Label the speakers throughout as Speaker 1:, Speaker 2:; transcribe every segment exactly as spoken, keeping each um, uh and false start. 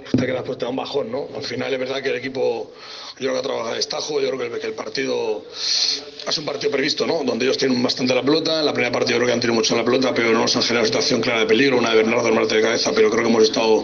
Speaker 1: hasta que después te da un bajón, ¿no? Al final es verdad que el equipo, yo creo que ha trabajado a destajo, yo creo que el, que el partido ha sido un partido previsto, ¿no? Donde ellos tienen bastante la pelota, en la primera parte yo creo que han tenido mucho la pelota, pero no nos han generado situación clara de peligro, una de Bernardo, el mate de cabeza, pero creo que hemos estado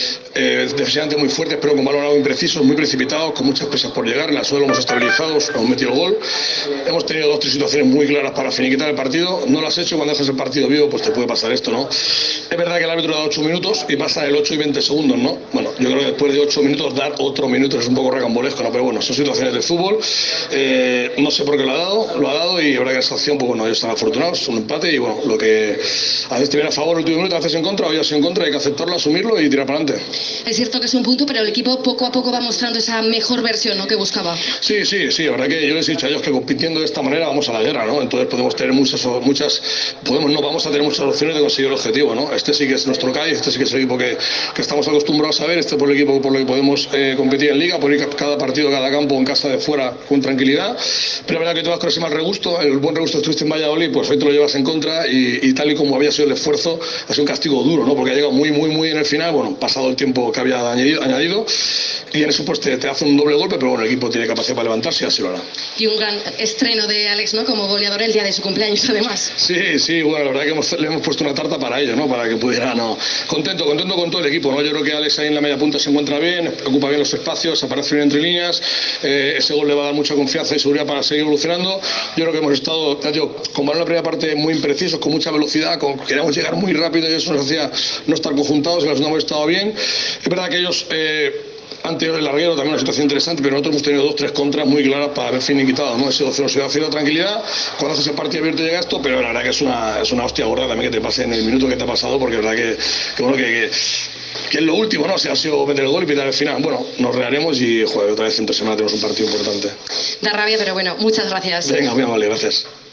Speaker 1: eh, defensivamente muy fuertes, pero con balón algo imprecisos, muy precipitados, con muchas presas por llegar, en la suelo hemos estabilizado, hemos metido el gol, hemos tenido dos o tres situaciones muy claras para finiquitar el partido, no lo has hecho, cuando dejas el partido vivo pues te puede pasar esto, ¿no? Es verdad que el árbitro da ocho minutos y pasa el ocho y veinte segundos, ¿no? Bueno, yo creo que después de ocho minutos dar otro minuto es un poco rocambolesco, ¿no? Pero bueno, son situaciones del fútbol, eh, no sé por qué lo ha dado, lo ha dado y habrá que esa opción, pues bueno, ellos están afortunados, un empate y bueno, lo que a veces te viene a favor el último minuto, a veces en contra, hoy ha sido en contra, hay que aceptarlo, asumirlo y tirar para adelante.
Speaker 2: Es cierto que es un punto, pero el equipo poco a poco va mostrando esa mejor versión, ¿no?, que buscaba.
Speaker 1: Sí, sí, sí, la verdad que yo les he dicho a ellos que compitiendo de esta manera vamos a la guerra, ¿no? Entonces podemos tener muchas, muchas, podemos, no, vamos a tener muchas opciones de conseguir el objetivo, ¿no? Este sí que es nuestro Cádiz, este sí que es el equipo que, que estamos acostumbrados a ver, este por el equipo por el que podemos eh, competir en Liga, por ir cada partido, cada campo, en casa de fuera, con tranquilidad, pero la verdad que todas las cosas más regusto, el buen regusto estuviste en Valladolid, pues hoy te lo llevas en contra y, y tal y como había sido el esfuerzo, ha sido un castigo duro, ¿no? Porque ha llegado muy, muy, muy en el final, bueno, pasado el tiempo que había añadido, añadido y en eso pues te, te hace un doble golpe, pero bueno, el equipo tiene capacidad para levantarse y así lo hará.
Speaker 2: Y un gran estreno de Alex, ¿no?, como goleador el día de su cumpleaños, además.
Speaker 1: Sí, sí, bueno, la verdad que hemos, le hemos puesto una tarta para ello, ¿no? Para que pudiera, no. Contento, contento con todo el equipo, ¿no? Yo creo que Alex ahí en la media punta se encuentra bien, ocupa bien los espacios, aparece bien entre líneas, eh, ese gol le va a dar mucha confianza y seguridad para seguir evolucionando. Yo creo que hemos estado, ya digo, con balón en la primera parte muy imprecisos, con mucha velocidad, con, queríamos llegar muy rápido y eso nos hacía no estar conjuntados, en la segunda hemos estado bien. Es verdad que ellos... Eh, Anterior el larguero, también una situación interesante, pero nosotros hemos tenido dos, tres contras muy claras para haber finiquitado, ¿no? Ese dos cero se da cierta tranquilidad, cuando haces el partido abierto llega esto, pero la verdad que es una, es una hostia gorda también que te pase en el minuto que te ha pasado, porque la verdad que, que bueno, que, que, que es lo último, ¿no? O sea, ha sido meter el gol y pitar el final. Bueno, nos rearemos y, joder, otra vez entre semana tenemos un partido importante.
Speaker 2: Da rabia, pero bueno, muchas gracias.
Speaker 1: Venga, muy amable, gracias.